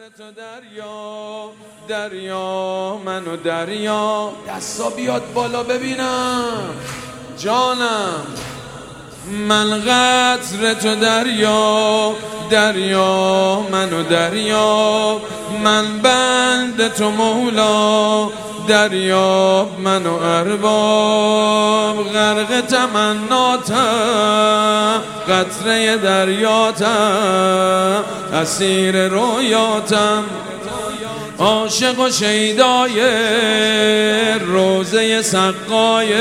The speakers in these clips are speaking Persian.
تو دریا دریا منو دریا، دستا بیاد بالا ببینم جانم. من قطر تو دریا دریا منو دریا، من بند تو مولا دریا منو ارباب. غرق تمناتم قطره دریاتم، اسیر رویاتم، عاشق و شیدای روزه سقای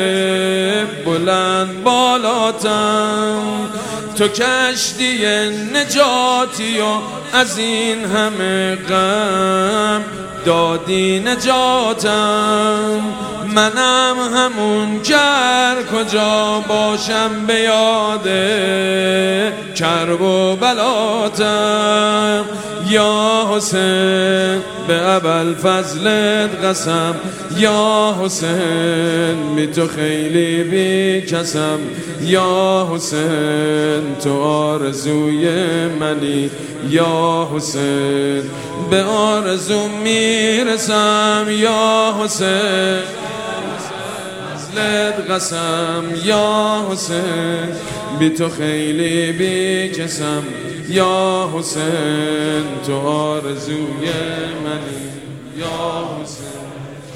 بلند بالاتم. تو کشتی نجاتی و از این همه غم دادی نجاتم. منم همون گر کجا باشم به یاد کرب و بلاتم. یا حسین به ابوالفضلت قسم، یا حسین بی تو خیلی بی کسم. یا حسین تو آرزوی منی، یا حسین به آرزو میرسم. یا حسین فضلت قسم، یا حسین بی تو خیلی بی کسم. یا حسین تو آرزوی منی، یا حسین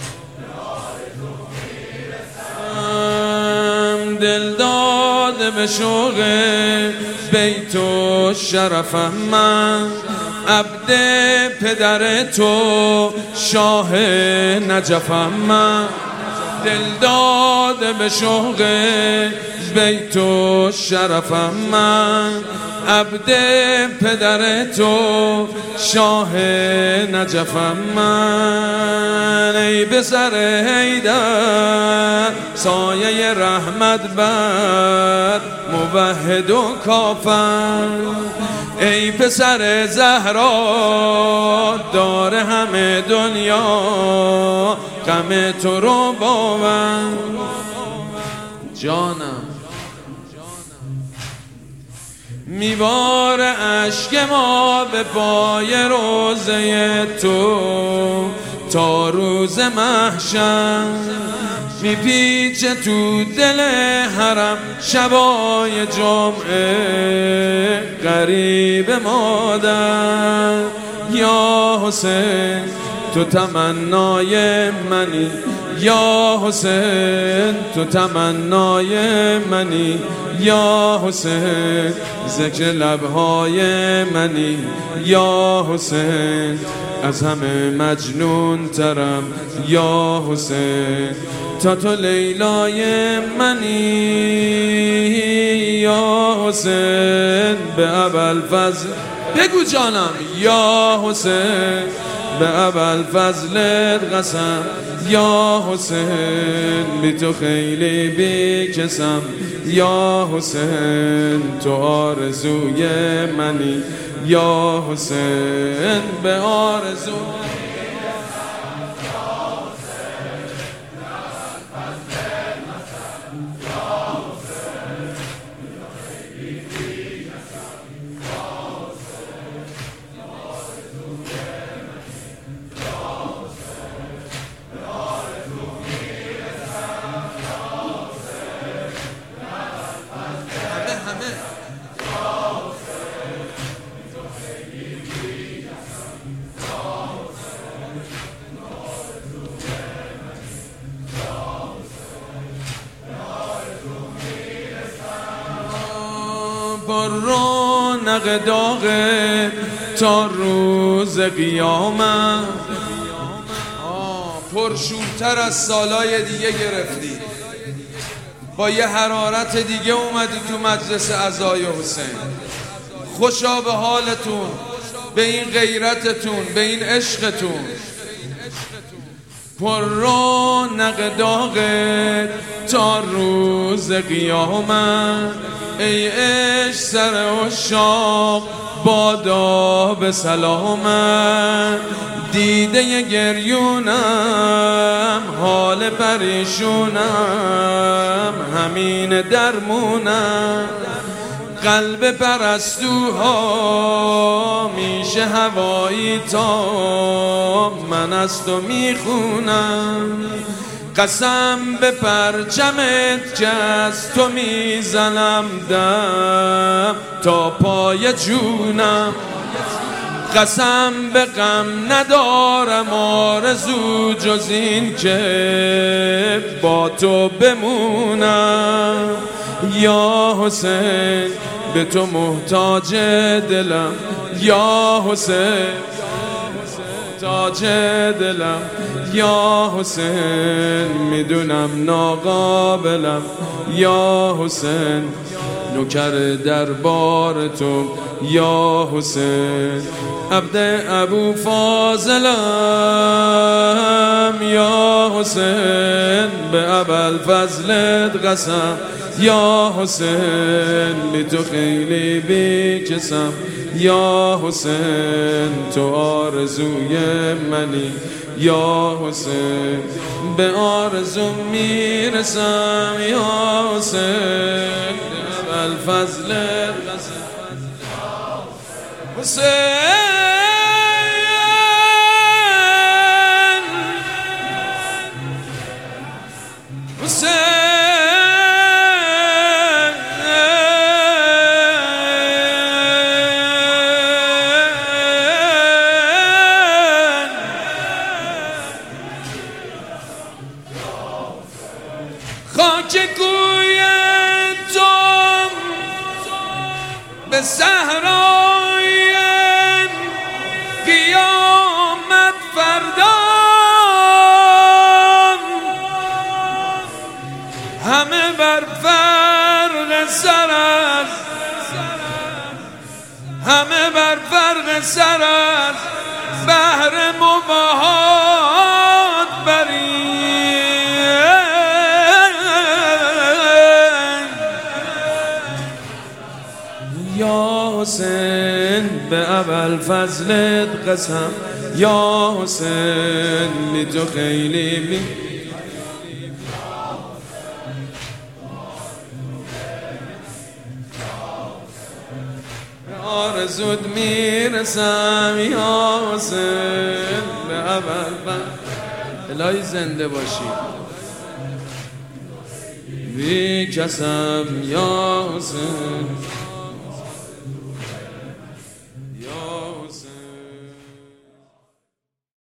دل داده به شوق بیت و شرفم. من عبد پدر تو شاه نجفم. من دل داده به شوق بیت و شرفم. من عبد پدر تو شاه نجفم. من ای پسر حیدر سایه رحمت بر موحد و کافر. ای پسر زهرا دار همه دنیا غم تو رو باور. جانم میبار اشک ما به پای روزه تو تا روز محشر. میپیچه تو دل حرم شبای جمعه غریب مادر. یا حسین تو تمنای منی، یا حسین تو تمنای منی. یا حسین ذکر لبهای منی، یا حسین از همه مجنون ترم. یا حسین تا تو لیلای منی. یا حسین به ابوالفضل بگو جانم، یا حسین به ابوالفضلت قسم. یا حسین بی تو خیلی بی کسم. یا حسین تو آرزوی منی، یا حسین به آرزو. با رونق داغ تا روز قیامت. پرشورتر از سالای دیگه گرفتی، با یه حرارت دیگه اومدی تو مجلس عزای حسین. خوشا به حالتون، به این غیرتتون، به این عشقتون. پر رونق داغت تا روز قیامت. ای عشق سر عشاق بادا به سلامت. دیده گریونم حال پریشونم همین درمونم. قلب پرستوها میشه باشه هوایی تا من از تو میخونم، قسم به پرچمت که از تو میزنم دم تا پای جونم، قسم به غم ندارم آرزو جز این که با تو بمونم. یا حسین به تو محتاج دلم، یا حسین محتاج دلم، یا حسین میدونم ناقابلم، یا حسین نوکر دربار تو، یا حسین عبد ابو فاضلم، یا حسین به ابوالفضلت قسم، یا حسین بی تو خیلی بیکسم، یا حسین تو آرزوی منی، یا حسین به آرزو میرسم، یا حسین ابوالفضل حسین خاک کوی تو به صحرای قیامت فردا همه بر فرق سر است، همه بر فرق سر است، بهر مباهات بری، یا حسین به ابوالفضلت قسم، یا حسین بی تو خیلی بی آرزوت میرسم، یا حسین به ابوالفضل. الهی زنده باشی بی کسم، یا حسین